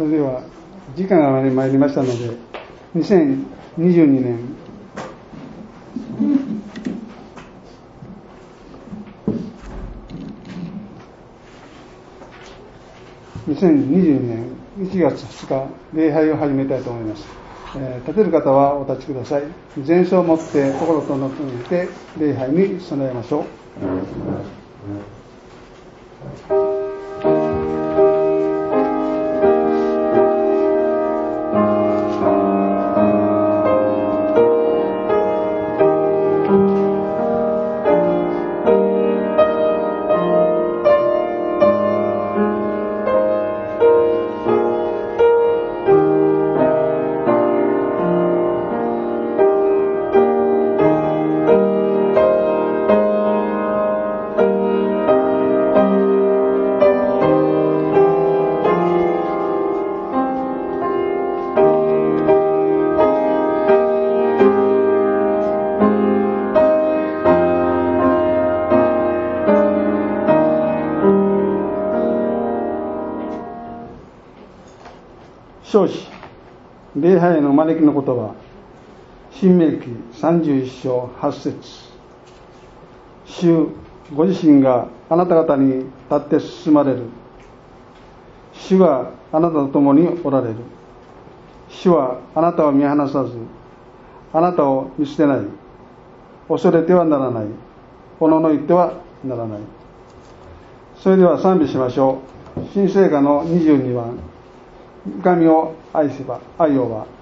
それでは時間が参りましたので、2022年1月2日礼拝を始めたいと思います。立てる方はお立ちください。前奏をもって心とのめて礼拝に備えましょう。召使礼拝への招きの言葉、申命記31章8節。主ご自身があなた方に立って進まれる。主があなたと共におられる。主はあなたを見放さず、あなたを見捨てない。恐れてはならない。おののいてはならない。それでは賛美しましょう。新聖歌の22番、神を愛せば愛をば。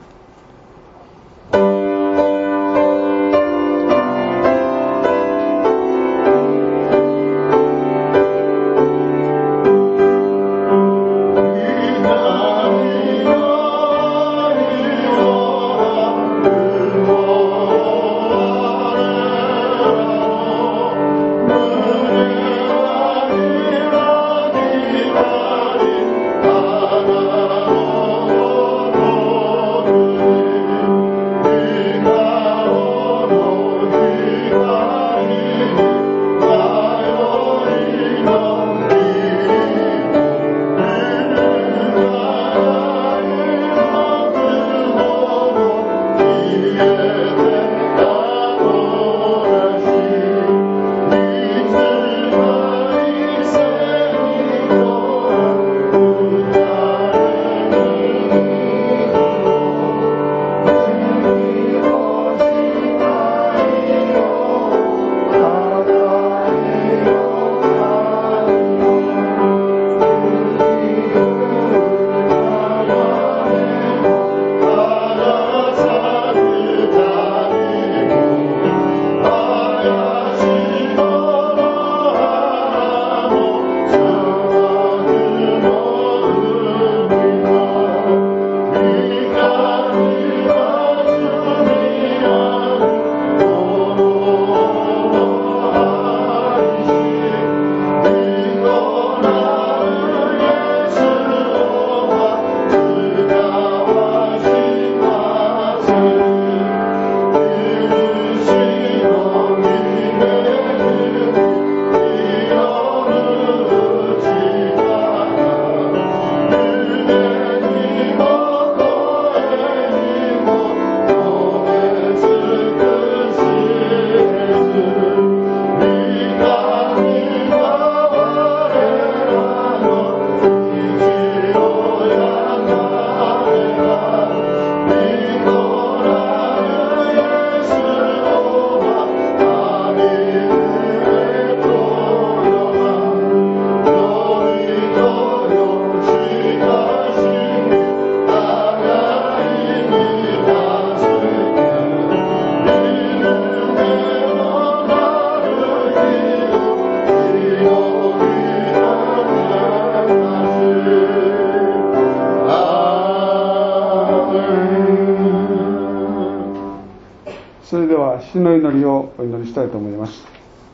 主の祈りをお祈りしたいと思います。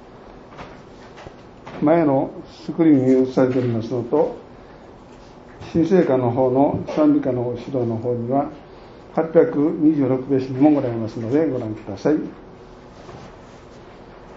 前のスクリーンに映されておりますのと、新聖歌の方の賛美歌の後ろの方には826ページにもございますのでご覧ください。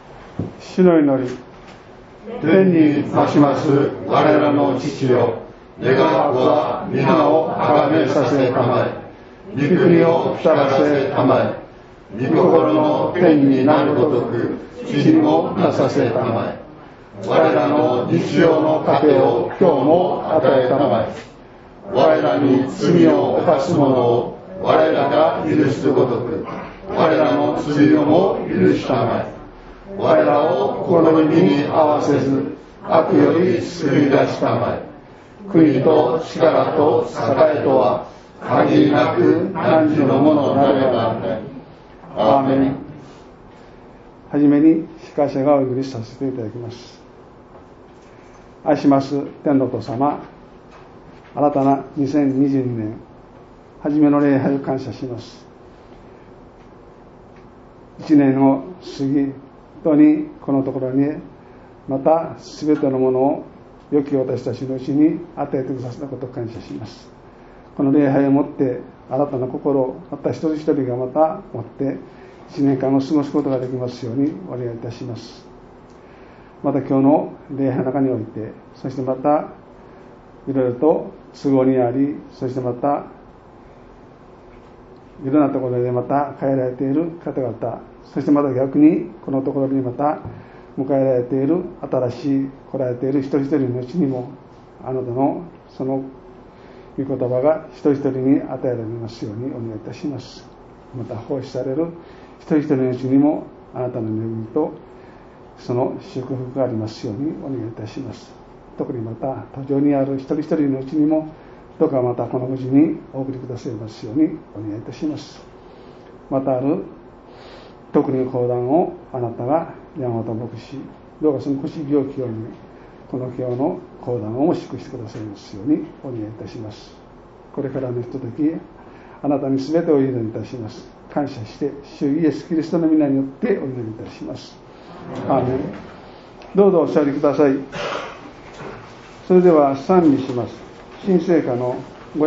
主の祈り。 天にまします我らの父よ、 願わくは皆を崇めさせたまえ。御国を来らせたまえ。御心の天になるごとく地にもなさせたまえ。我らの日常の糧を今日も与えたまえ。我らに罪を犯す者を我らが許すごとく我らの罪をも許したまえ。我らを試みに合わせず悪より救い出したまえ。国と力と栄とは限りなく汝のものなればなり。アーメン。 はじめに司会者がお祈りさせていただきます。愛します天のお父様、新たな2022年初めの礼拝を感謝します。1年を過ぎ、本当にこのところにまた全てのものを良き私たちのうちに与えてくださったことを感謝します。この礼拝をもって新たな心をまた一人一人がまた持って1年間を過ごすことができますようにお願いいたします。また今日の礼拝の中において、そしてまたいろいろと都合にあり、そしてまたいろんなところでまた帰られている方々、そしてまた逆にこのところにまた迎えられている新しい来られている一人一人のうちにも、あなたのその御言葉が一人一人に与えられますようにお願いいたします。また奉仕される一人一人のうちにもあなたの恵みとその祝福がありますようにお願いいたします。特にまた途上にある一人一人のうちにもどうかまたこの無事にお送りくださいますようにお願いいたします。またある特に講談をあなたが山本牧師、どうかその腰病気をにこの今日の講談を祝してくださいますようにお願いいたします。これからのひとときあなたに全てを委ねいたします。感謝して主イエスキリストの皆によってお祈りいたします。アーメン。どうぞお座りください。それでは賛美します。新聖歌の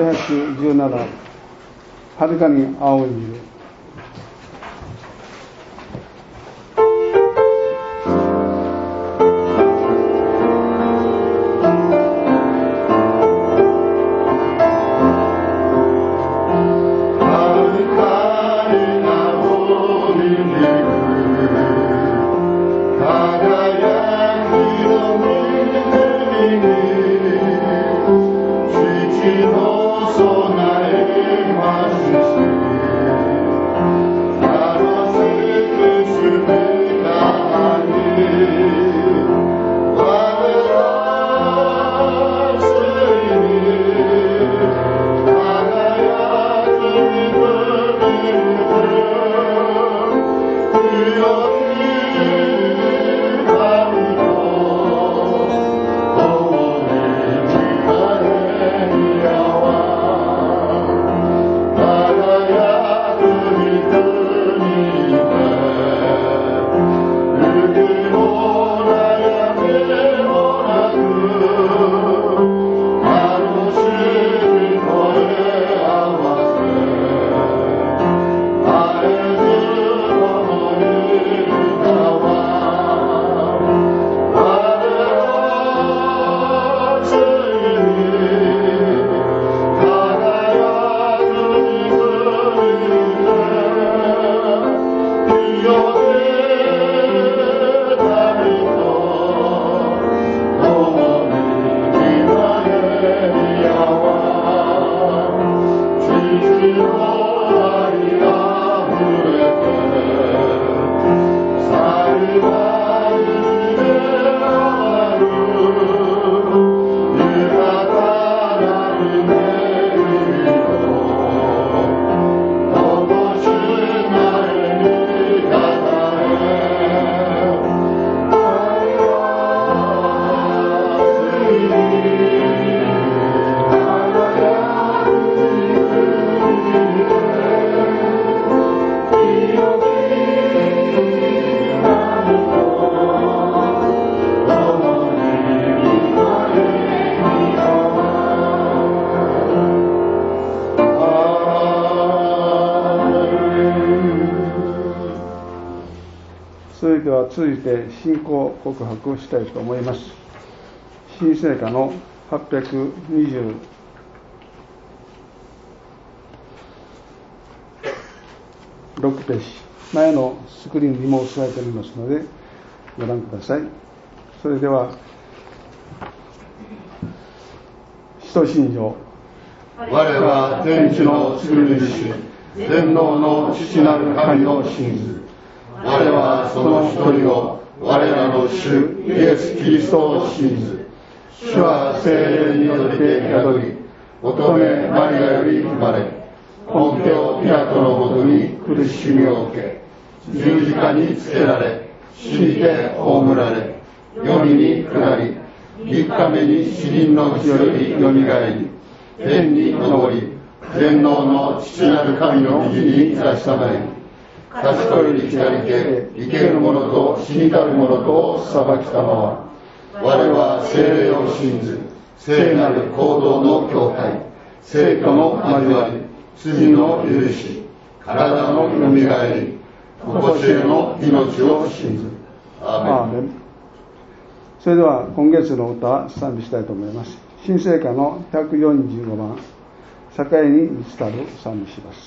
517、遥かに青い海で。続いて信仰告白をしたいと思います。新聖歌の 826ページ、前のスクリーンにも押さえておりますのでご覧ください。それでは使徒信条。 我は天地の作る主、全能の父なる神を信ず。我はその一人を、我らの主イエス・キリストを信ず。主は聖霊によって宿り、乙女マリアより生まれ、ポンテオ・ピラトのもとに苦しみを受け、十字架につけられ、死にて葬られ、黄泉に下り、三日目に死人のうちよりよみがえり、天に昇り、全能の父なる神の右に座したまえ、賢より左手、生ける者と死にたる者とを裁きたまは、我は聖霊を信ず、聖なる行動の教会、聖徒の交わり、罪の許し、体のよみがえり、常しえの命を信ず。アーメン。 それでは今月の歌賛美したいと思います。新聖歌の145番、栄に満ちたる賛美します。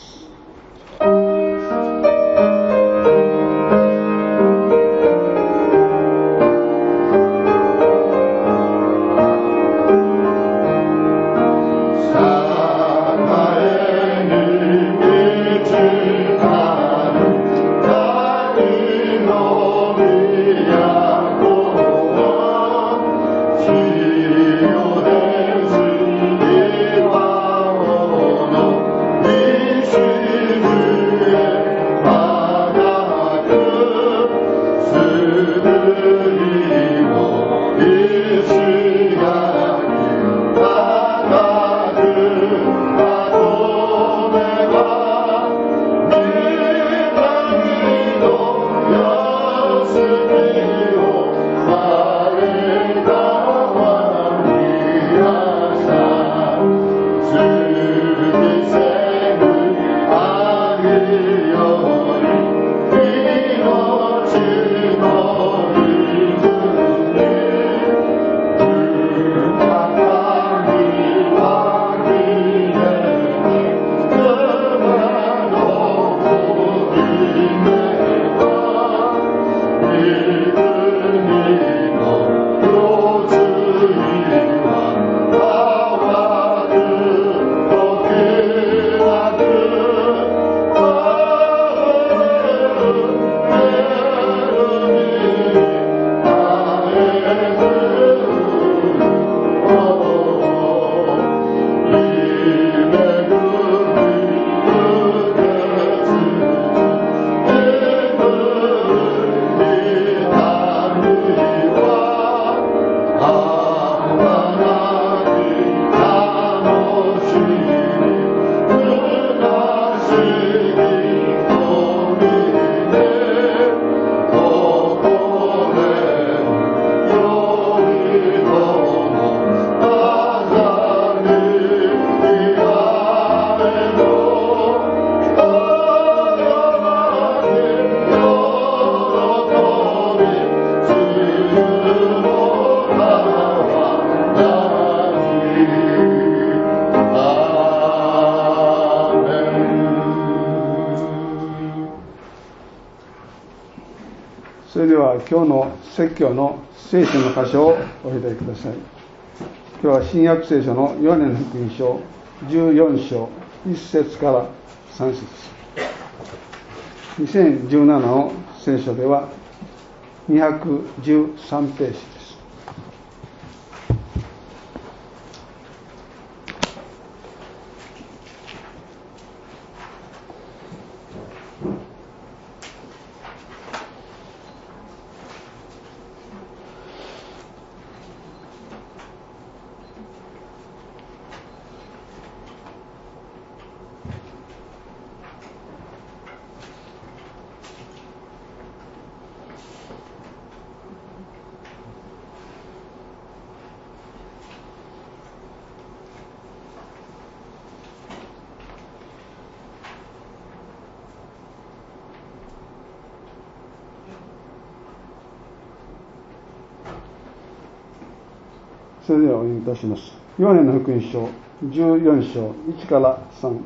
それでは今日の説教の聖書の箇所をお開きください。今日は新約聖書のヨハネの福音書14章1節から3節。2017の聖書では213ページです。 それではお読みいたします。ヨハネの福音書14章1から3。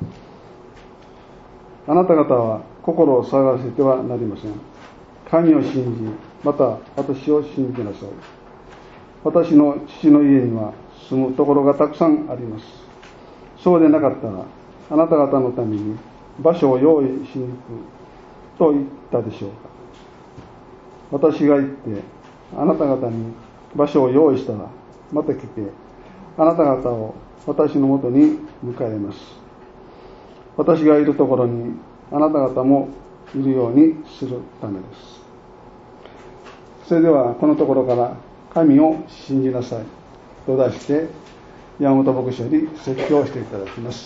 あなた方は心を騒がせてはなりません。神を信じ、また私を信じなさい。私の父の家には住むところがたくさんあります。そうでなかったら、あなた方のために場所を用意しに行くと言ったでしょうか。私が行って、あなた方に場所を用意したら、また来て、あなた方を私のもとに迎えます。私がいるところにあなた方もいるようにするためです。それではこのところから神を信じなさいと題して山本牧師より説教をしていただきます。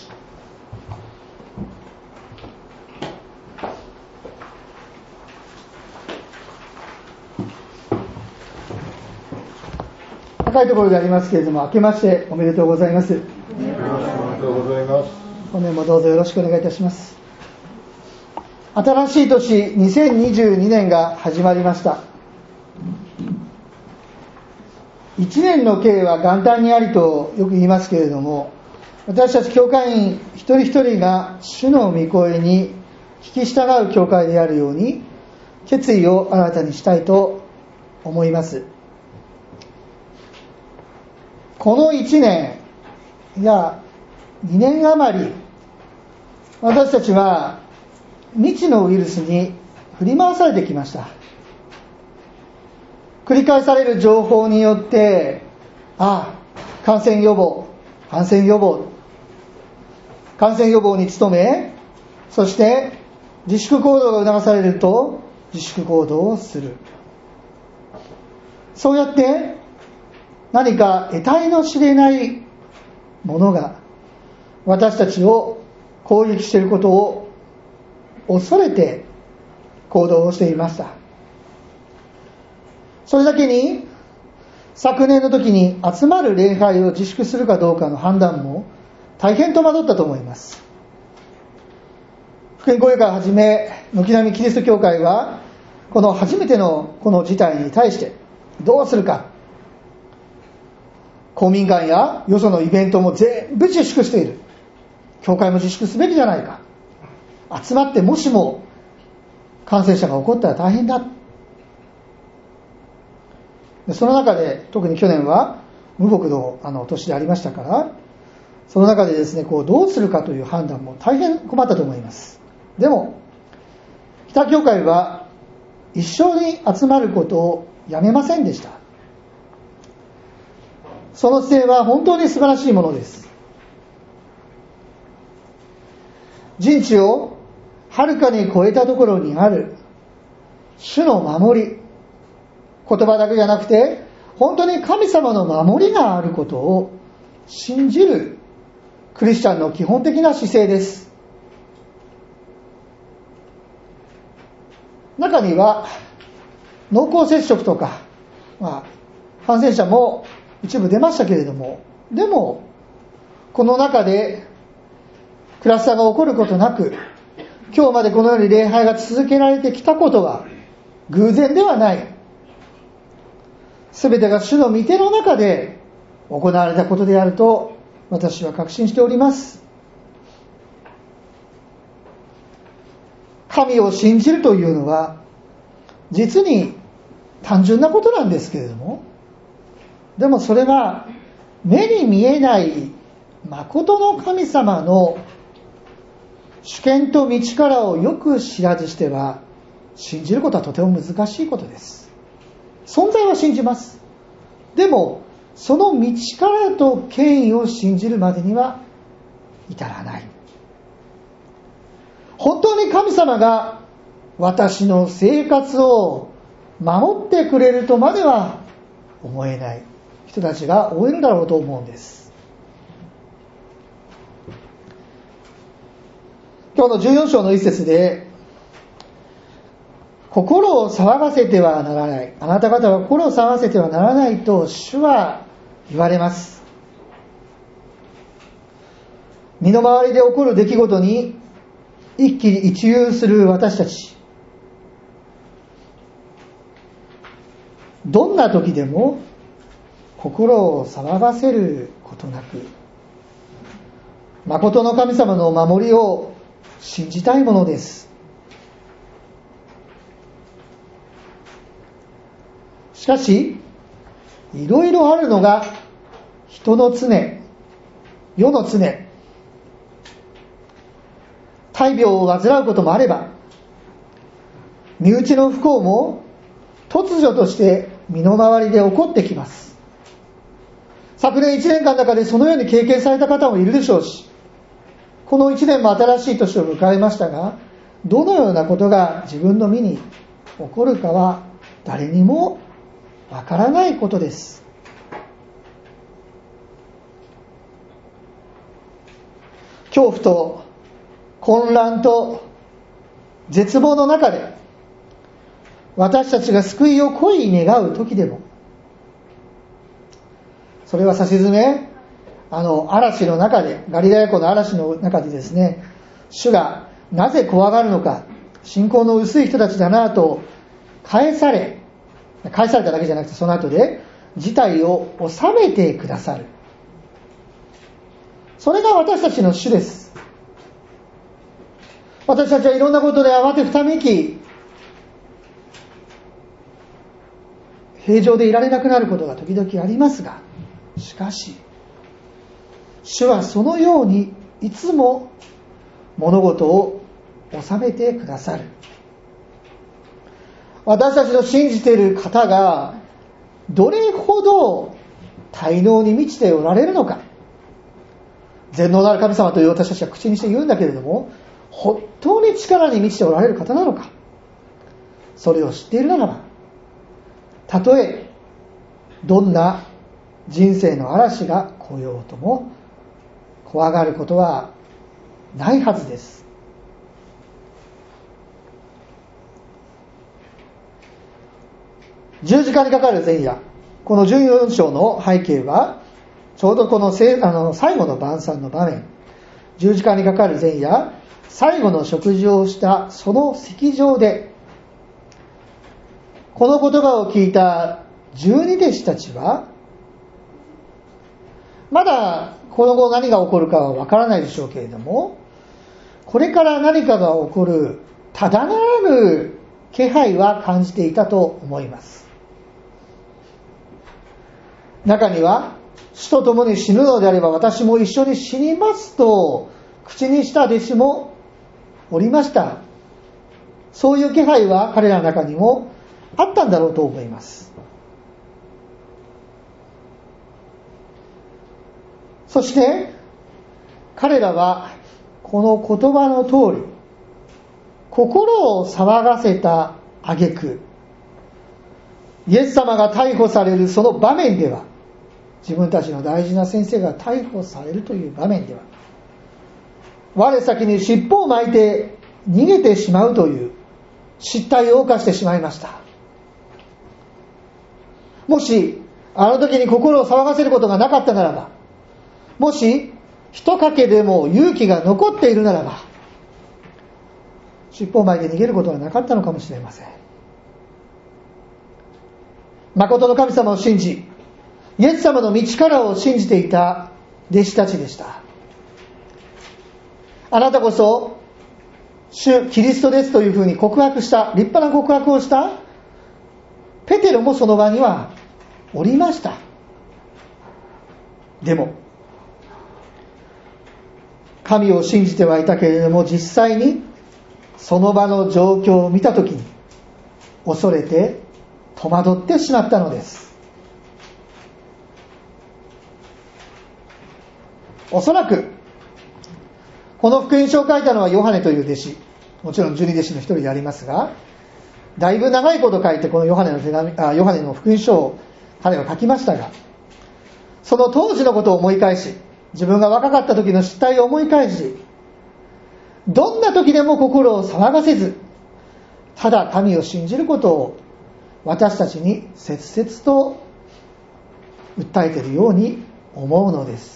高いところでありますけれども、明けましておめでとうございます。 おめでとうございます。 本年もどうぞよろしくお願いいたします。新しい年2022年が始まりました。1年の計は元旦にありとよく言いますけれども、私たち教会員一人一人が主の御声に聞き従う教会であるように決意を新たにしたいと思います。この1年や2年余り、私たちは未知のウイルスに振り回されてきました。繰り返される情報によって、感染予防に努め、そして自粛行動が促されると自粛行動をする。そうやって何か得体の知れないものが私たちを攻撃していることを恐れて行動をしていました。それだけに昨年の時に集まる礼拝を自粛するかどうかの判断も大変戸惑ったと思います。福音公会をはじめ軒並みキリスト教会はこの初めてのこの事態に対してどうするか、公民館やよそのイベントも全部自粛している。教会も自粛すべきじゃないか。集まってもしも感染者が起こったら大変だ。でその中で特に去年は無牧の年でありましたから、その中でですね、どうするかという判断も大変困ったと思います。でも北教会は一緒に集まることをやめませんでした。その姿勢は本当に素晴らしいものです。人知をはるかに超えたところにある主の守り、言葉だけじゃなくて本当に神様の守りがあることを信じるクリスチャンの基本的な姿勢です。中には濃厚接触とか、感染者も一部出ましたけれども、でもこの中でクラスターが起こることなく今日までこのように礼拝が続けられてきたことは偶然ではない。すべてが主の御手の中で行われたことであると私は確信しております。神を信じるというのは実に単純なことなんですけれども、でもそれは目に見えない誠の神様の主権と道からをよく知らずしては信じることはとても難しいことです。存在は信じます。でもその道からと権威を信じるまでには至らない。本当に神様が私の生活を守ってくれるとまでは思えない人たちが多いのだろうと思うんです。今日の14章の一節で、心を騒がせてはならない、あなた方は心を騒がせてはならないと主は言われます。身の回りで起こる出来事に一喜一憂する私たち、どんな時でも心を騒がせることなく、誠の神様の守りを信じたいものです。しかし、いろいろあるのが人の常、世の常。大病を患うこともあれば、身内の不幸も突如として身の回りで起こってきます。昨年1年間の中でそのように経験された方もいるでしょうし、この1年も新しい年を迎えましたが、どのようなことが自分の身に起こるかは誰にもわからないことです。恐怖と混乱と絶望の中で、私たちが救いを恋に願う時でも、それはさしずめ嵐の中で、ガリラヤ湖の嵐の中でですね、主がなぜ怖がるのか、信仰の薄い人たちだなと返されただけじゃなくて、その後で事態を収めてくださる。それが私たちの主です。私たちはいろんなことで慌てふためき、平常でいられなくなることが時々ありますが、しかし主はそのようにいつも物事を収めてくださる。私たちの信じている方がどれほど大能に満ちておられるのか、全能なる神様という私たちは口にして言うんだけれども、本当に力に満ちておられる方なのか、それを知っているならば、たとえどんな人生の嵐が来ようとも怖がることはないはずです。十字架にかかる前夜、この14章の背景はちょうどこの最後の晩餐の場面、十字架にかかる前夜、最後の食事をしたその席上で、この言葉を聞いた12弟子たちは、まだこの後何が起こるかはわからないでしょうけれども、これから何かが起こるただならぬ気配は感じていたと思います。中には、主と共に死ぬのであれば私も一緒に死にますと口にした弟子もおりました。そういう気配は彼らの中にもあったんだろうと思います。そして彼らはこの言葉の通り、心を騒がせた挙句、イエス様が逮捕されるその場面では、自分たちの大事な先生が逮捕されるという場面では、我先に尻尾を巻いて逃げてしまうという失態を犯してしまいました。もしあの時に心を騒がせることがなかったならば、もし一かけでも勇気が残っているならば、尻尾を巻いて逃げることはなかったのかもしれません。誠の神様を信じ、イエス様の道からを信じていた弟子たちでした。あなたこそ主キリストですというふうに告白した、立派な告白をしたペテロもその場にはおりました。でも神を信じてはいたけれども、実際にその場の状況を見たときに恐れて戸惑ってしまったのです。おそらくこの福音書を書いたのはヨハネという弟子、もちろん12弟子の一人でありますが、だいぶ長いこと書いてこのヨハネの福音書を彼は書きましたが、その当時のことを思い返し、自分が若かった時の失態を思い返し、どんな時でも心を騒がせず、ただ神を信じることを私たちに切々と訴えているように思うのです。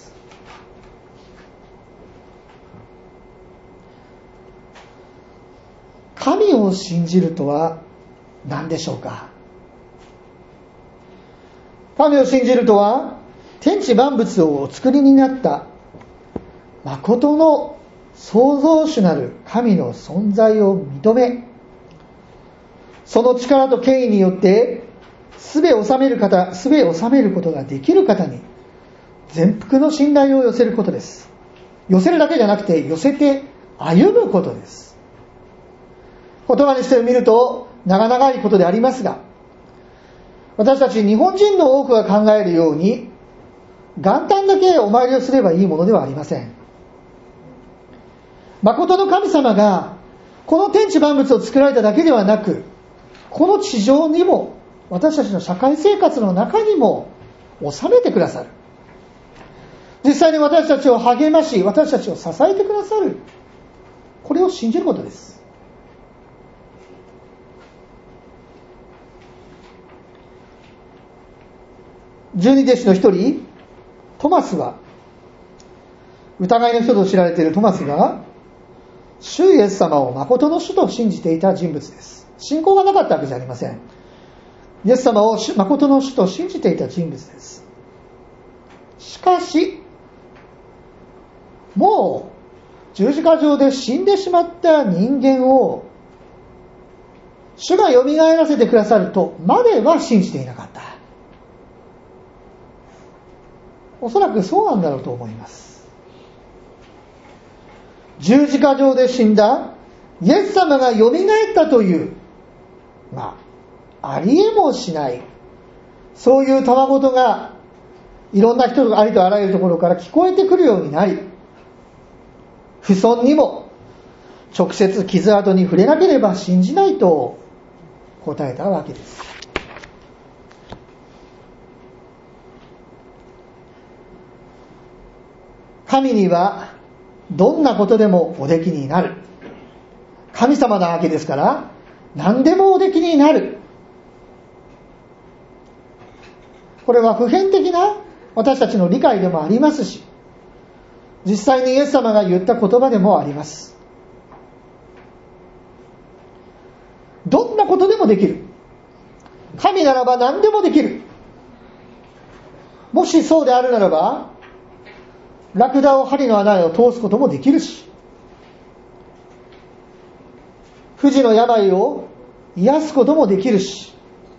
神を信じるとは何でしょうか。 神を信じるとは、天地万物をお作りになった誠の創造主なる神の存在を認め、その力と権威によってすべを治めることができる方に全幅の信頼を寄せることです。寄せるだけじゃなくて、寄せて歩むことです。言葉にしてみると長々いことでありますが、私たち日本人の多くが考えるように元旦だけお参りをすればいいものではありません。誠の神様がこの天地万物を作られただけではなく、この地上にも私たちの社会生活の中にも収めてくださる。実際に私たちを励まし、私たちを支えてくださる。これを信じることです。十二弟子の一人トマスは、疑いの人と知られているトマスが主イエス様を誠の主と信じていた人物です。信仰がなかったわけじゃありません。イエス様を誠の主と信じていた人物です。しかしもう十字架上で死んでしまった人間を主がよみがえらせてくださるとまでは信じていなかった。おそらくそうなんだろうと思います。十字架上で死んだイエス様がよみがえったという、ありえもしない、そういうたわごとがいろんな人がありとあらゆるところから聞こえてくるようになり、不遜にも直接傷跡に触れなければ信じないと答えたわけです。神にはどんなことでもおできになる。神様なわけですから何でもおできになる。これは普遍的な私たちの理解でもありますし、実際にイエス様が言った言葉でもあります。どんなことでもできる。神ならば何でもできる。もしそうであるならば、ラクダを針の穴を通すこともできるし、不治の病を癒すこともできるし、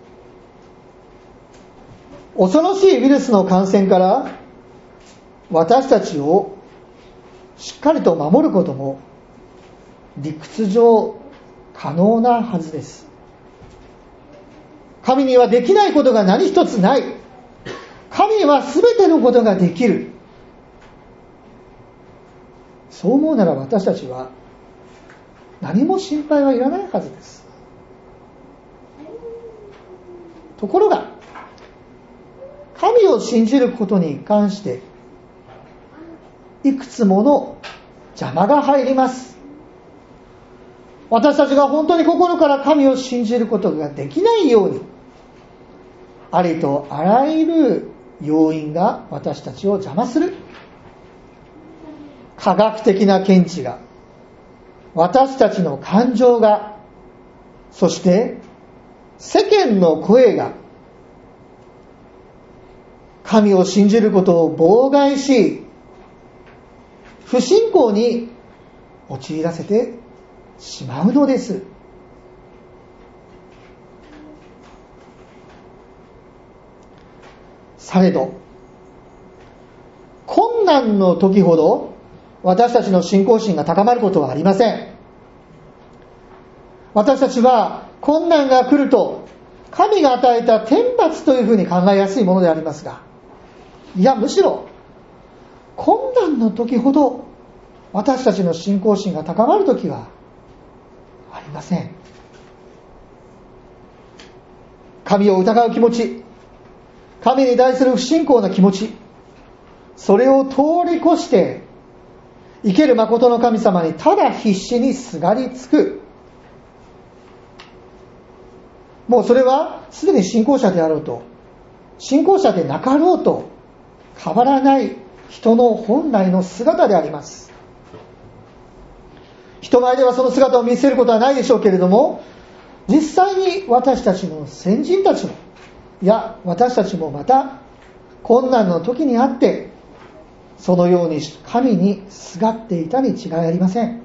恐ろしいウイルスの感染から私たちをしっかりと守ることも理屈上可能なはずです。神にはできないことが何一つない。神はすべてのことができる。そう思うなら私たちは何も心配はいらないはずです。ところが神を信じることに関していくつもの邪魔が入ります。私たちが本当に心から神を信じることができないように、ありとあらゆる要因が私たちを邪魔する。科学的な見地が、私たちの感情が、そして世間の声が神を信じることを妨害し、不信仰に陥らせてしまうのです。されど困難の時ほど私たちの信仰心が高まることはありません。私たちは困難が来ると神が与えた天罰というふうに考えやすいものでありますが、いやむしろ困難の時ほど私たちの信仰心が高まる時はありません。神を疑う気持ち、神に対する不信仰な気持ち、それを通り越して生ける誠の神様にただ必死にすがりつく。もうそれはすでに信仰者であろうと信仰者でなかろうと変わらない人の本来の姿であります。人前ではその姿を見せることはないでしょうけれども、実際に私たちの先人たちもいや私たちもまた困難の時にあってそのように神にすがっていたに違いありません。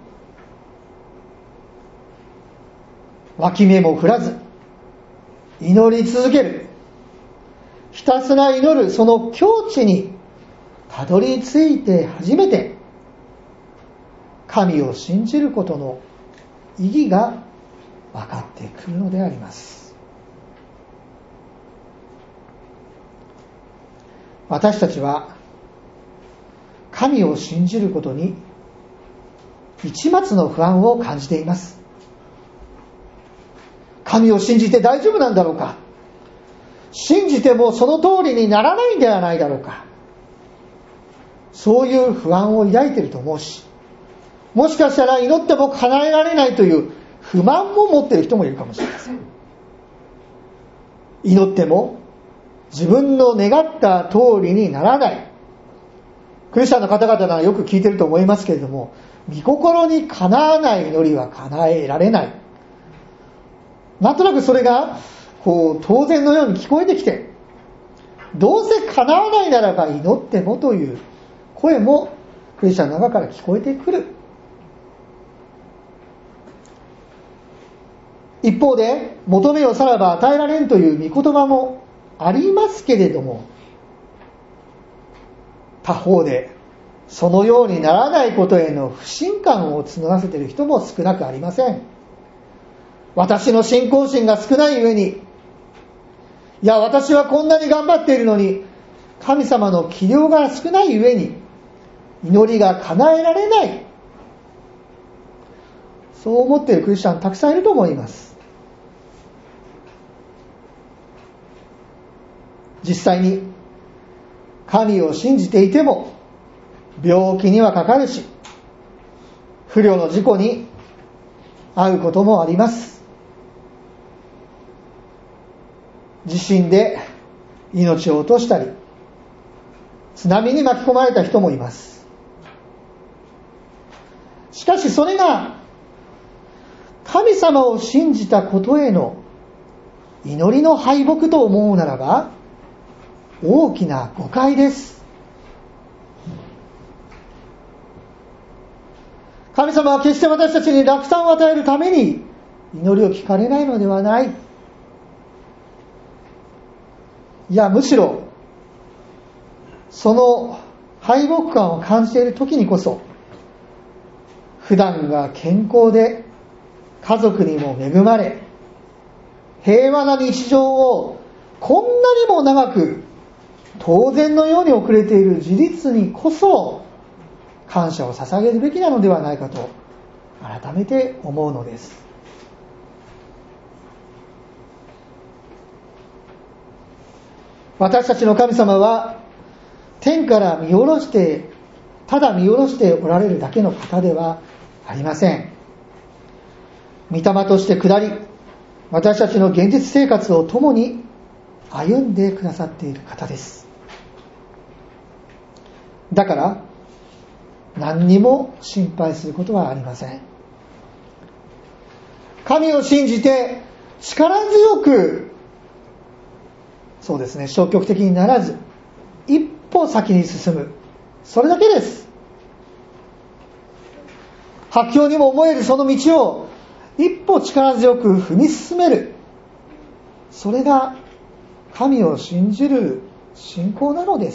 脇目も振らず祈り続ける、ひたすら祈る、その境地にたどり着いて初めて神を信じることの意義が分かってくるのであります。私たちは神を信じることに一抹の不安を感じています。神を信じて大丈夫なんだろうか、信じてもその通りにならないんではないだろうか、そういう不安を抱いていると思うし、もしかしたら祈っても叶えられないという不満も持っている人もいるかもしれません。祈っても自分の願った通りにならない。クリスチャンの方々ならよく聞いていると思いますけれども、御心にかなわない祈りは叶えられない。なんとなくそれが当然のように聞こえてきて、どうせ叶わないならば祈ってもという声もクリスチャンの中から聞こえてくる。一方で求めよさらば与えられんという御言葉もありますけれども、他方でそのようにならないことへの不信感を募らせている人も少なくありません。私の信仰心が少ない上に、いや私はこんなに頑張っているのに神様の器量が少ない上に祈りが叶えられない、そう思っているクリスチャンたくさんいると思います。実際に神を信じていても病気にはかかるし、不慮の事故に遭うこともあります。地震で命を落としたり、津波に巻き込まれた人もいます。しかしそれが神様を信じたことへの祈りの敗北と思うならば大きな誤解です。神様は決して私たちに落胆を与えるために祈りを聞かれないのではない。いやむしろその敗北感を感じている時にこそ、普段が健康で家族にも恵まれ平和な日常をこんなにも長く当然のように送れている事実にこそ感謝を捧げるべきなのではないかと改めて思うのです。私たちの神様は天から見下ろして、ただ見下ろしておられるだけの方ではありません。御霊として下り、私たちの現実生活を共に歩んでくださっている方です。だから何にも心配することはありません。神を信じて力強く、そうですね、消極的にならず一歩先に進む、それだけです。薄氷にも思えるその道を一歩力強く踏み進める、それが神を信じる信仰なのです。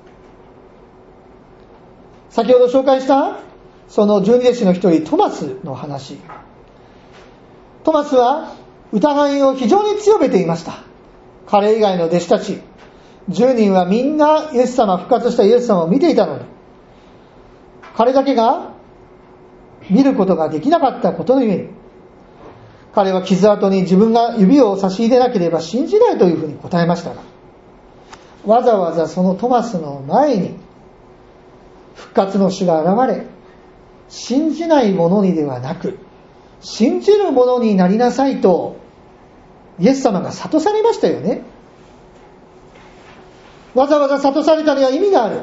先ほど紹介したその十二弟子の一人トマスの話、トマスは疑いを非常に強めていました。彼以外の弟子たち10人はみんなイエス様、復活したイエス様を見ていたのに、彼だけが見ることができなかったことのゆえに、彼は傷跡に自分が指を差し入れなければ信じないというふうに答えましたが、わざわざそのトマスの前に復活の主が現れ、信じない者にではなく信じる者になりなさいとイエス様が諭されましたよね。わざわざ諭されたには意味がある。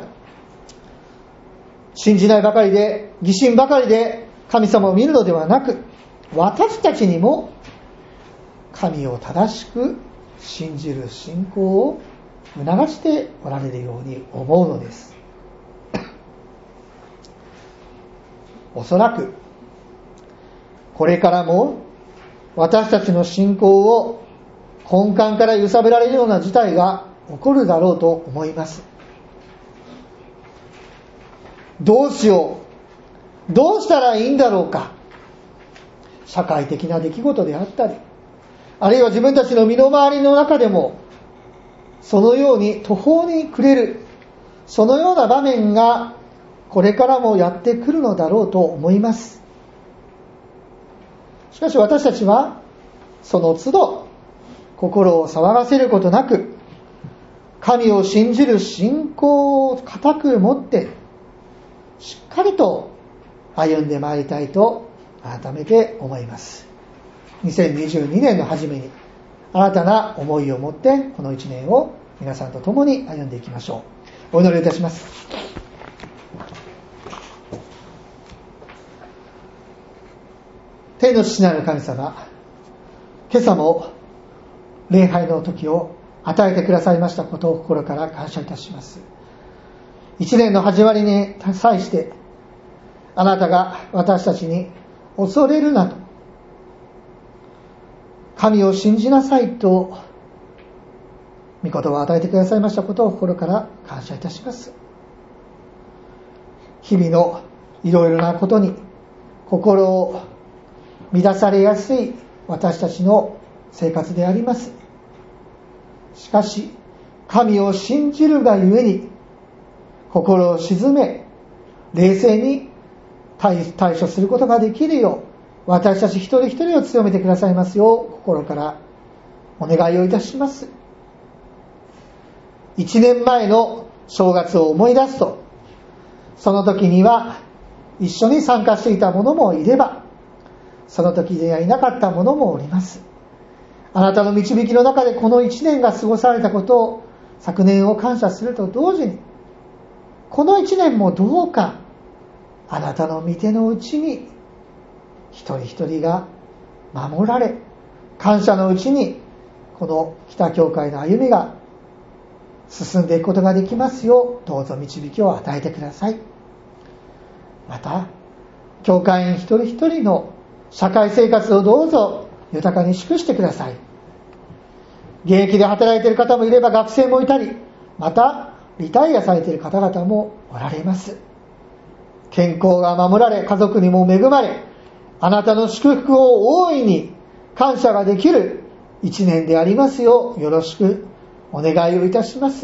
信じないばかりで、疑心ばかりで神様を見るのではなく、私たちにも神を正しく信じる信仰を促しておられるように思うのです。おそらくこれからも私たちの信仰を根幹から揺さぶられるような事態が起こるだろうと思います。どうしよう、どうしたらいいんだろうか。社会的な出来事であったり、あるいは自分たちの身の回りの中でもそのように途方に暮れる、そのような場面がこれからもやってくるのだろうと思います。しかし私たちはその都度心を騒がせることなく、神を信じる信仰を固く持ってしっかりと歩んでまいりたいと改めて思います。2022年の初めに新たな思いを持ってこの1年を皆さんと共に歩んでいきましょう。お祈りいたします。天の父なる神様、今朝も礼拝の時を与えてくださいましたことを心から感謝いたします。一年の始まりに際してあなたが私たちに恐れるなと、神を信じなさいと御言葉を与えてくださいましたことを心から感謝いたします。日々のいろいろなことに心を乱されやすい私たちの生活であります。しかし神を信じるがゆえに心を静め冷静に対処することができるよう、私たち一人一人を強めてくださいますよう心からお願いをいたします。1年前の正月を思い出すと、その時には一緒に参加していた者もいれば、その時ではいなかった者もおります。あなたの導きの中でこの1年が過ごされたことを、昨年を感謝すると同時に、この1年もどうかあなたの御手のうちに一人一人が守られ、感謝のうちにこの北教会の歩みが進んでいくことができますよう、どうぞ導きを与えてください。また教会員一人一人の社会生活をどうぞ豊かに祝してください。現役で働いている方もいれば、学生もいたり、またリタイアされている方々もおられます。健康が守られ、家族にも恵まれ、あなたの祝福を大いに感謝ができる一年でありますよう、よろしくお願いをいたします。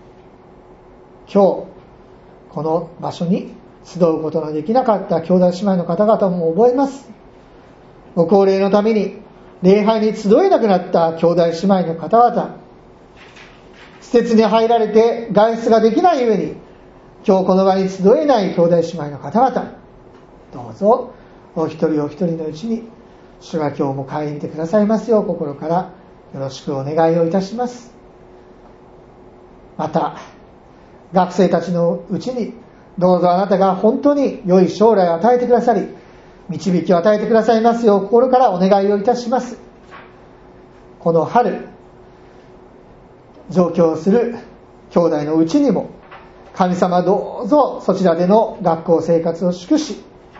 今日この場所に集うことのできなかった兄弟姉妹の方々も覚えます。ご高齢のために礼拝に集えなくなった兄弟姉妹の方々、施設に入られて外出ができない上に今日この場に集えない兄弟姉妹の方々、どうぞお一人お一人のうちに主が今日も顧みてくださいますよう心からよろしくお願いをいたします。また学生たちのうちにどうぞあなたが本当に良い将来を与えてくださり、導きを与えてくださいますよう心からお願いをいたします。この春上京する兄弟のうちにも神様どうぞそちらでの学校生活を祝し、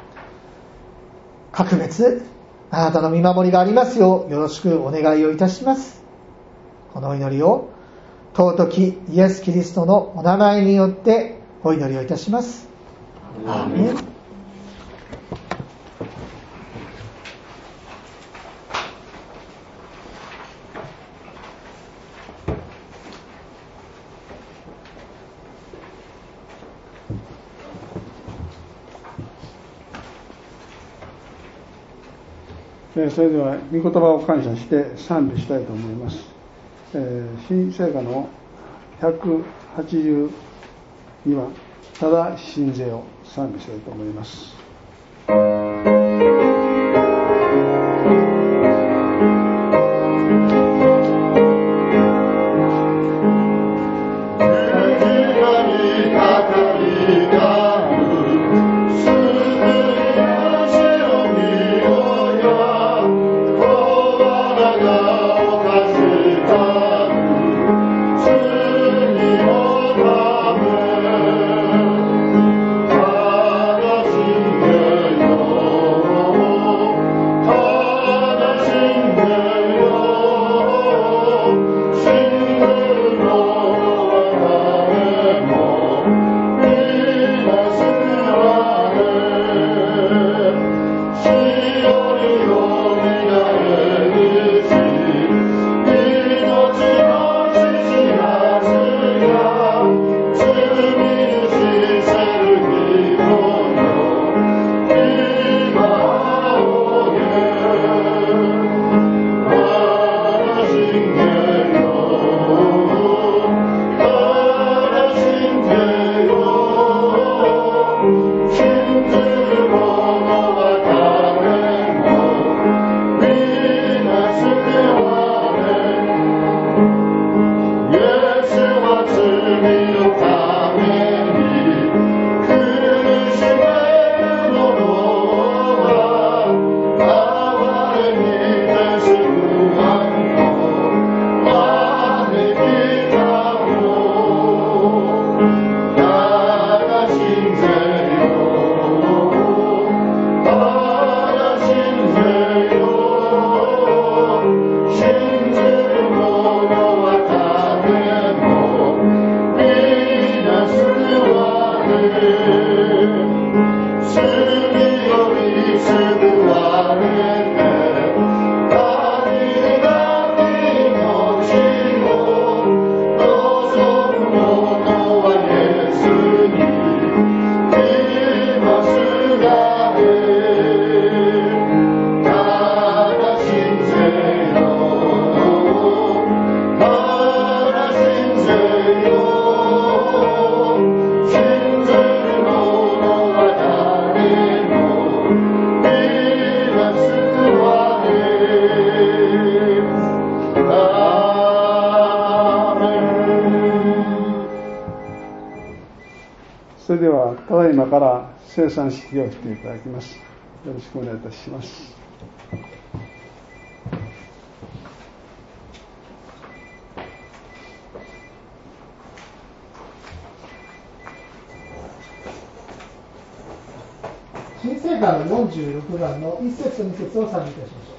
格別あなたの見守りがありますようよろしくお願いをいたします。この祈りを尊きイエス・キリストのお名前によってお祈りをいたします。アーメン。 それでは御言葉を感謝して賛美したいと思います。新聖歌の182番、ただ信ぜよ賛美したいと思います。 Oh それではただいまから聖餐式をしていただきます。よろしくお願いいたします。 新聖歌の46番の1節と2節を賛美いたしましょう。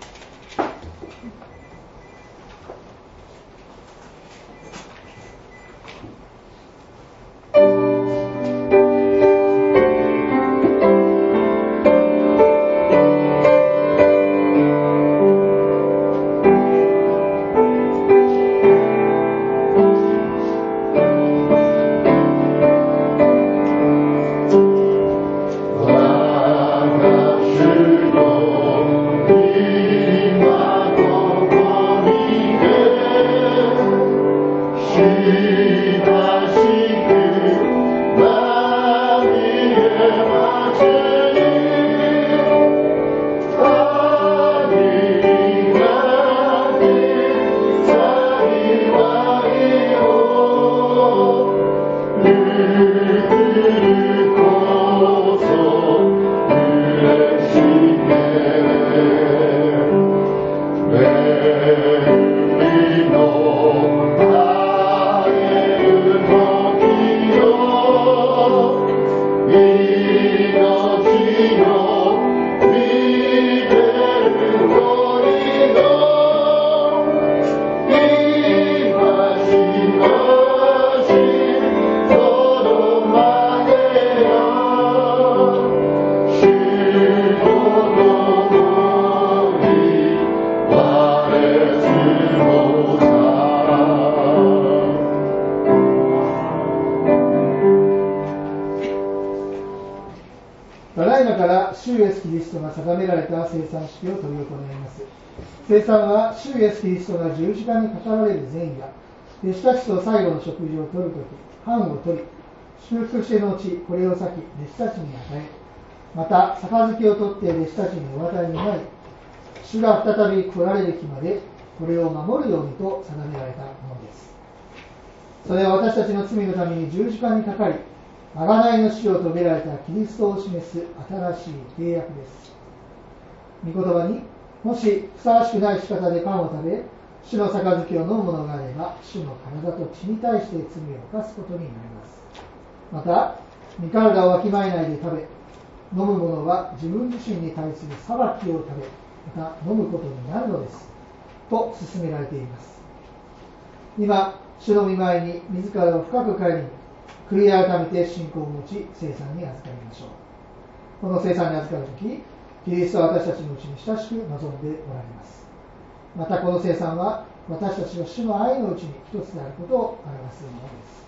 聖餐は主イエスキリストが十字架にかかられる前夜、弟子たちと最後の食事をとるとき、パンを取り、祝福しての後、これを裂き、弟子たちに与え、また、杯を取って弟子たちにお渡りになり、主が再び来られる日まで、これを守るようにと定められたものです。それは私たちの罪のために十字架にかかり、贖いの死を遂げられたキリストを示す新しい契約です。御言葉に、もしふさわしくない仕方でパンを食べ、主の杯を飲むものがあれば、主の体と血に対して罪を犯すことになります。また、身体をわきまえないで食べ、飲むものは自分自身に対する裁きを食べ、また飲むことになるのです。と勧められています。今、主の御前に自らを深く顧み、悔い改めて信仰を持ち、聖餐に預かりましょう。この聖餐に預かるとき、キリストは私たちのうちに親しく望んでおられます。またこの聖餐は私たちが主の愛のうちに一つであることを表すも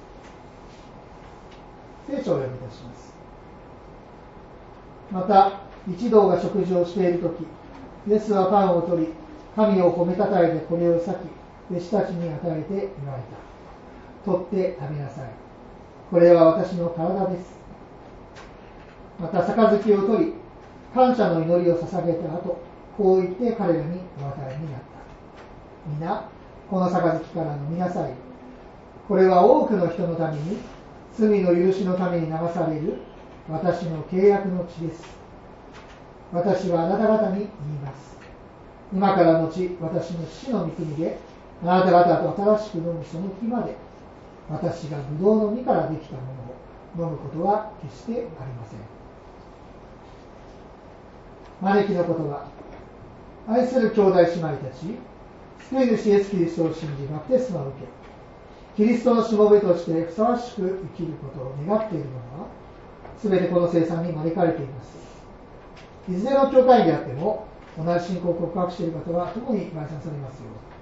のです。聖書を読み出します。また一同が食事をしているとき、イエスはパンを取り、神を褒めたたえてこれを裂き、弟子たちに与えて言われた。取って食べなさい。これは私の体です。また杯を取り、感謝の祈りを捧げた後、こう言って彼らにお与えになった。皆、この杯から飲みなさい。これは多くの人のために、罪の許しのために流される私の契約の血です。私はあなた方に言います。今からのち、私の父の御国で、あなた方と新しく飲むその日まで、私がブドウの実からできたものを飲むことは決してありません。招きの言葉。愛する兄弟姉妹たち、救い主イエスキリストを信じバプテスマを受け、キリストのしもべとしてふさわしく生きることを願っている者は、すべてこの聖餐に招かれています。いずれの教会員であっても、同じ信仰を告白している方は共に概算されますよ。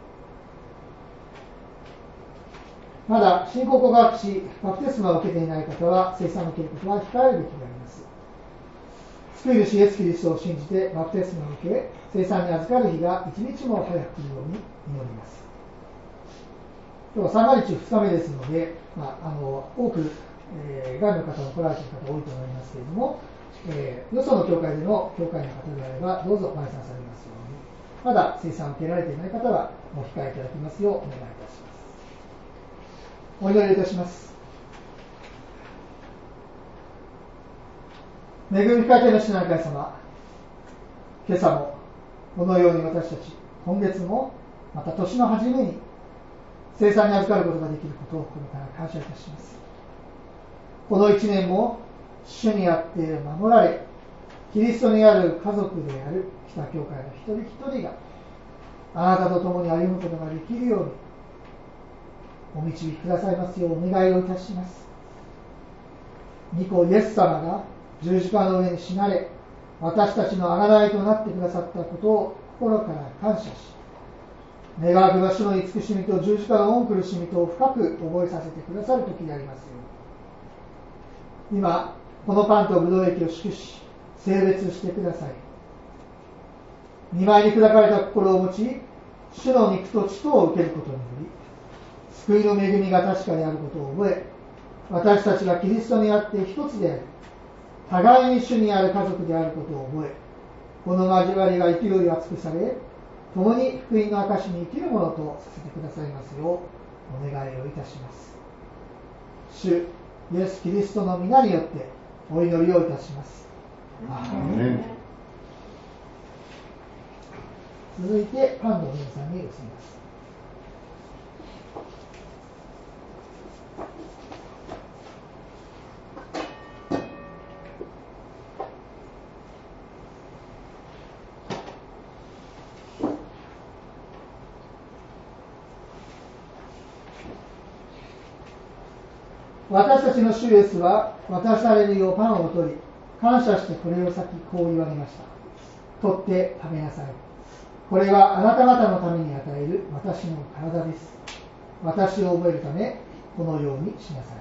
まだ信仰を告白し、バプテスマを受けていない方は、聖餐を受けることは控えるべきであります。救い主イエスキリストを信じてバプテスマを受け、聖餐に預かる日が一日も早く来るように祈ります。今日は三が日2日目ですので、多く、外の方も来られている方多いと思いますけれども、よその教会での教会の方であればどうぞ概算されますように、まだ聖餐を受けられていない方はお控えいただきますようお願いいたします。お祈りいたします。 恵み深い天の父なる神様、今朝もこのように私たち、今月もまた年の初めに聖餐に預かることができることを心から感謝いたします。この1年も主にあって守られ、キリストにある家族である北教会の一人一人があなたと共に歩むことができるようにお導きくださいますようお願いをいたします。御子イエス様が十字架の上に死なれ、私たちの贖いとなってくださったことを心から感謝し、願わくば主の慈しみと十字架の恩苦しみと深く覚えさせてくださる時でありますよう。今このパンとブドウ液を祝し聖別してください。御前に砕かれた心を持ち、主の肉と血とを受けることにより救いの恵みが確かであることを覚え、私たちがキリストにあって一つであり、互いに主にある家族であることを覚え、この交わりが勢い厚くされ、共に福音の証に生きるものとさせてくださいますようお願いをいたします。主イエス・キリストの皆によってお祈りをいたします。アーメン。続いてパンの皆さんに移ります。私たちの主イエスは渡されるようパンを取り、感謝してこれを裂きこう言われました。取って食べなさい。これはあなた方のために与える私の体です。私を覚えるためこのようにしなさい。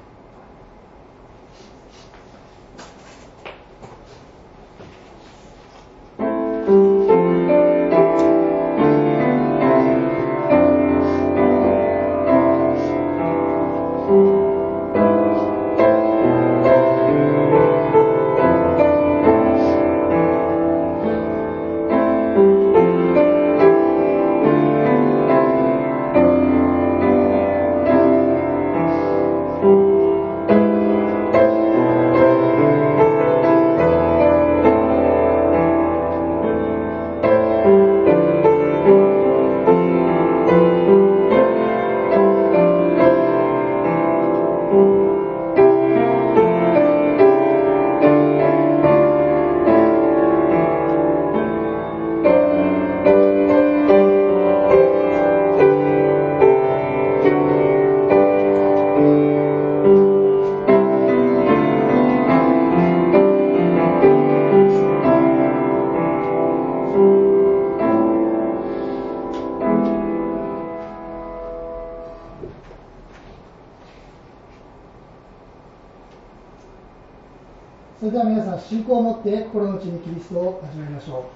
それでは皆さん、信仰を持って心の内にキリストを始めましょう。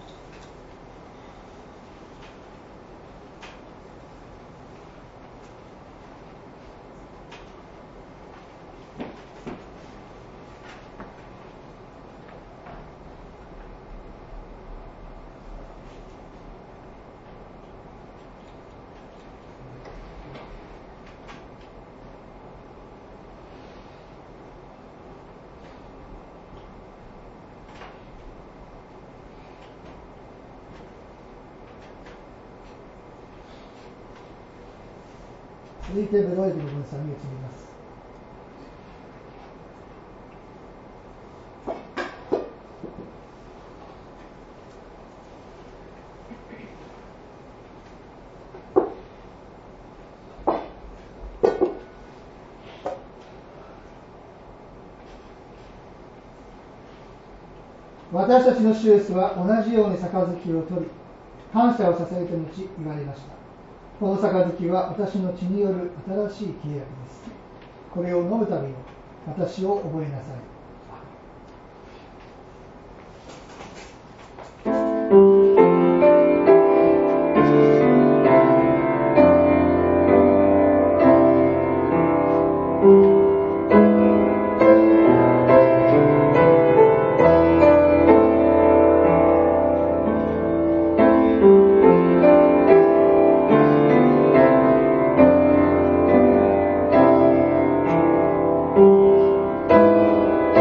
続いてブロイドの分散に移ります。私たちの主イエスは同じように杯を取り、感謝を捧げた後言われました。この杯は私の血による新しい契約です。これを飲むたびに私を覚えなさい。 「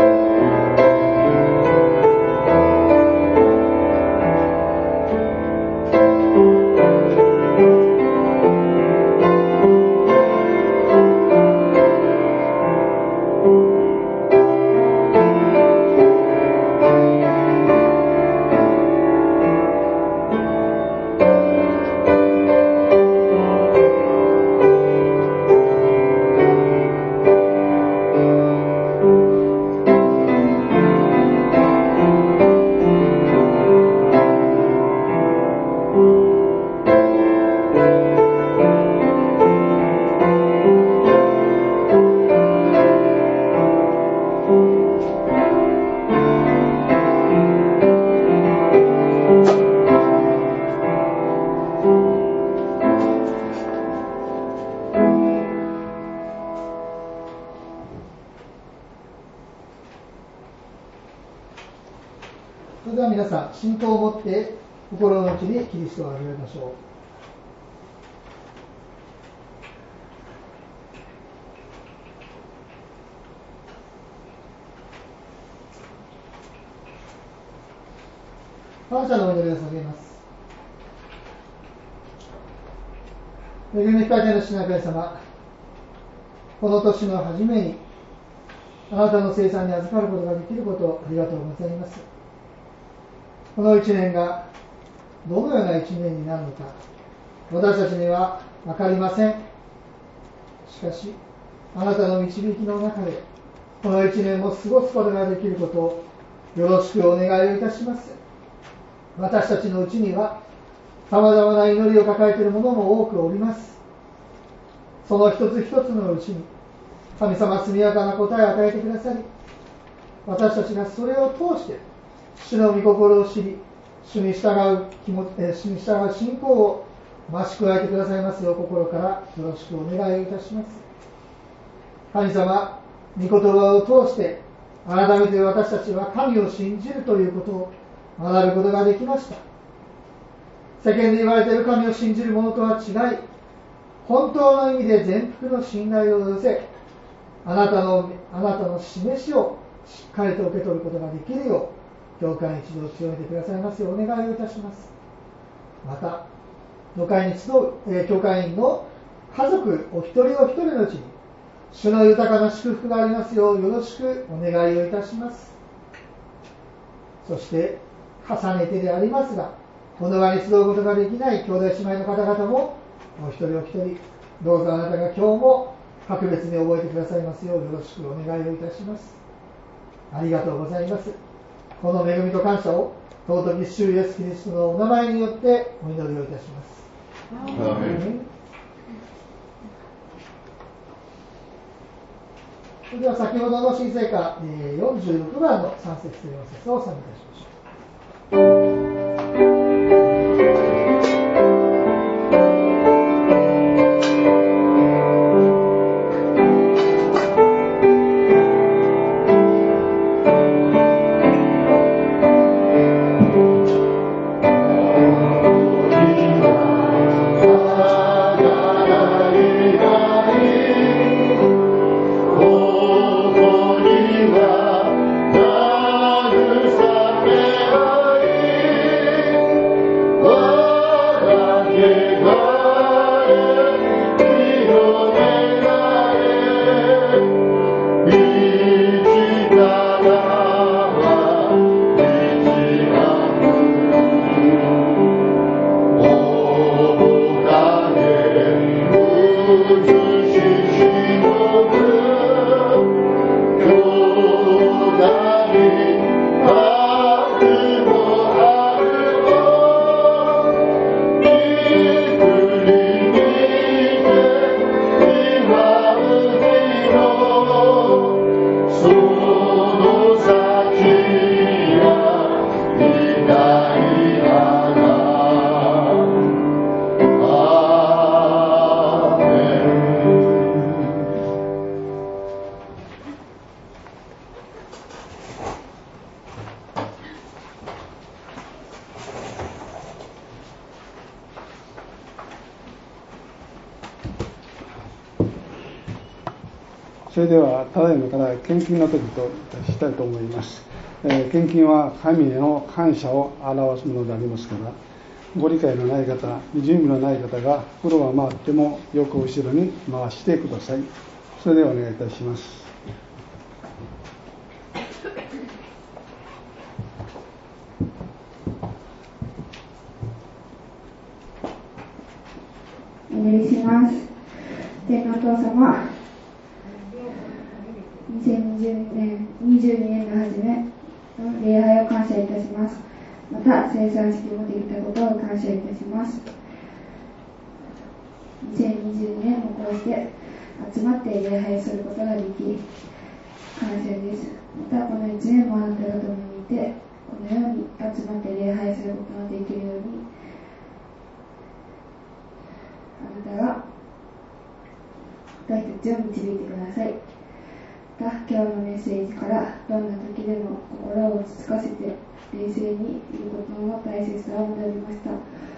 れでは皆さん、信仰を持って心の内にキリストをあげましょう。感謝のお祈りを捧げます。恵み深い天の父なる神様、この年の初めにあなたの聖餐に預かることができることをありがとうございます。この1年がどのような1年になるのか私たちには分かりません。しかしあなたの導きの中でこの1年も過ごすことができることをよろしくお願いをいたします。私たちのうちにはさまざまな祈りを抱えている者も多くおります。その一つ一つのうちに神様速やかな答えを与えてくださり、私たちがそれを通して主の御心を知り、主に従う信仰を増し加えてくださいますよう心からよろしくお願いをいたします。神様、御言葉を通して改めて私たちは神を信じるということを学ぶことができました。世間で言われている神を信じる者とは違い、本当の意味で全幅の信頼を寄せ、あなたの示しをしっかりと受け取ることができるよう、教会一同強めてくださいますようお願いをいたします。また、教会に集う、教会員の家族お一人お一人のうちに、主の豊かな祝福がありますようよろしくお願いをいたします。そして、重ねてでありますが、この場に集うことができない兄弟姉妹の方々も、お一人お一人、どうぞあなたが今日も格別に覚えてくださいますようよろしくお願いをいたします。ありがとうございます。この恵みと感謝を尊き主イエスキリストのお名前によってお祈りをいたします。アーメン。それでは先ほどの新聖歌46番の3節と4節を賛美いたしましょう。それではただいまから献金の時としたいと思います。献金は神への感謝を表すものでありますから、ご理解のない方、準備のない方が袋が回ってもよく後ろに回してください。それではお願いいたします。 お願いします。天のお父様、2022年の初めの礼拝を感謝いたします。また聖餐式もできたことを感謝いたします。2022年もこうして集まって礼拝することができ感謝です。またこの1年もあなたが共にいて、このように集まって礼拝することができるようにあなたが私たちを導いてください。 また今日のメッセージからどんな時でも心を落ち着かせて冷静にいることの大切さを学びました。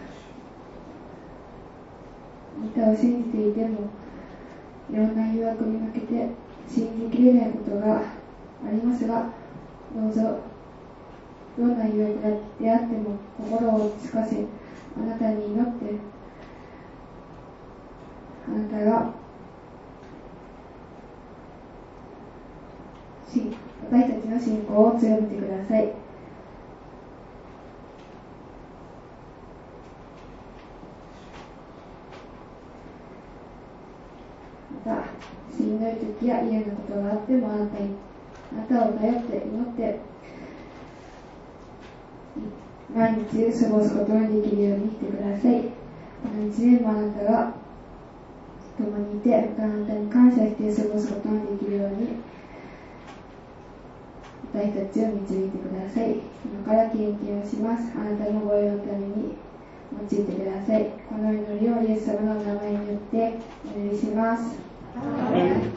歌を信じていてもいろんな誘惑に負けて信じきれないことがありますが、どうぞどんな誘惑であっても心を落ち着かせ、あなたに祈ってあなたが私たちの信仰を強めてください。またしんどい時や嫌なことがあってもあなたを頼って祈って毎日過ごすことができるようにしてください。この一年もあなたが共にいて、またあなたに感謝して過ごすことができるように私たちを導いてください。今から献金をします。あなたのご用のために用いてください。この祈りをイエス様の名前によってお祈りします。アーメン。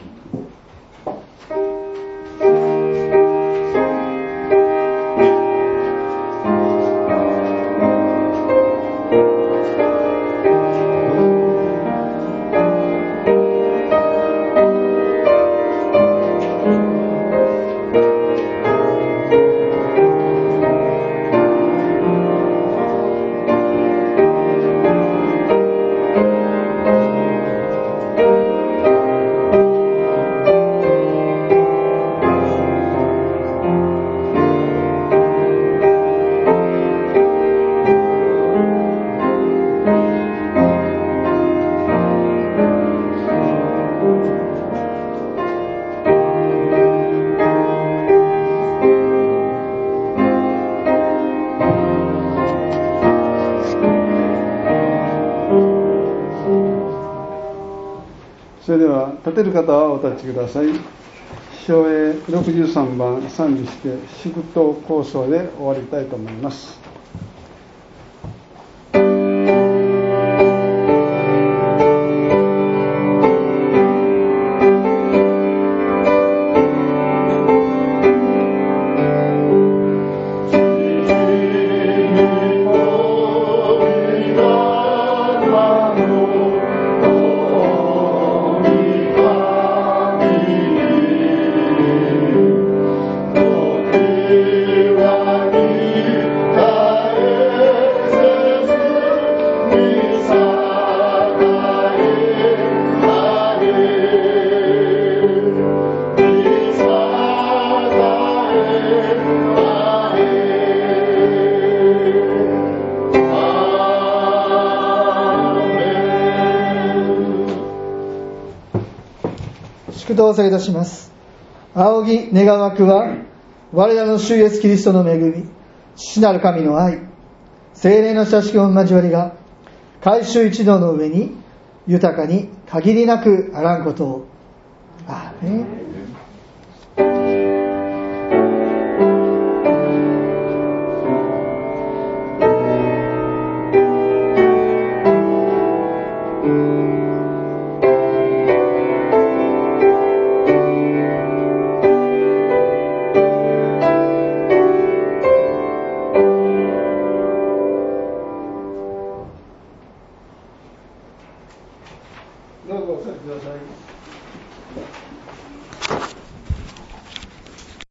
それでは立てる方はお立ちください。唱詠63番賛美して祝祷構想で終わりたいと思います。 祝祷を捧げいたします。仰ぎ願わくは我らの主イエスキリストの恵み、父なる神の愛、聖霊の親しき御交わりが改宗一同の上に豊かに限りなくあらんことを。アーメン。どうぞお座りください。